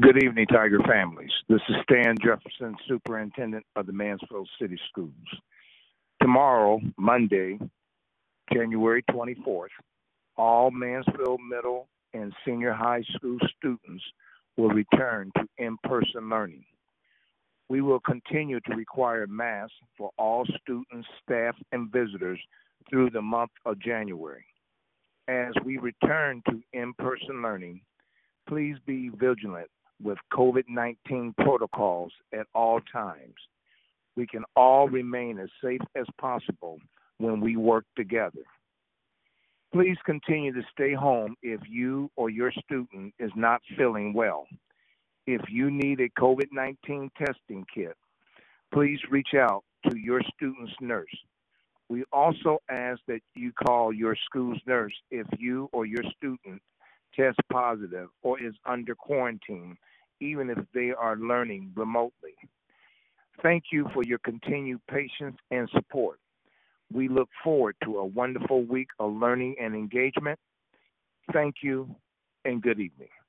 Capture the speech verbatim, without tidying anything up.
Good evening, Tiger families. This is Stan Jefferson, Superintendent of the Mansfield City Schools. Tomorrow, Monday, January twenty-fourth, all Mansfield Middle and Senior High School students will return to in person learning. We will continue to require masks for all students, staff, and visitors through the month of January. As we return to in person learning, please be vigilant with COVID nineteen protocols at all times. We can all remain as safe as possible when we work together. Please continue to stay home if you or your student is not feeling well. If you need a COVID nineteen testing kit, please reach out to your student's nurse. We also ask that you call your school's nurse if you or your student tests positive or is under quarantine, even if they are learning remotely. Thank you for your continued patience and support. We look forward to a wonderful week of learning and engagement. Thank you and good evening.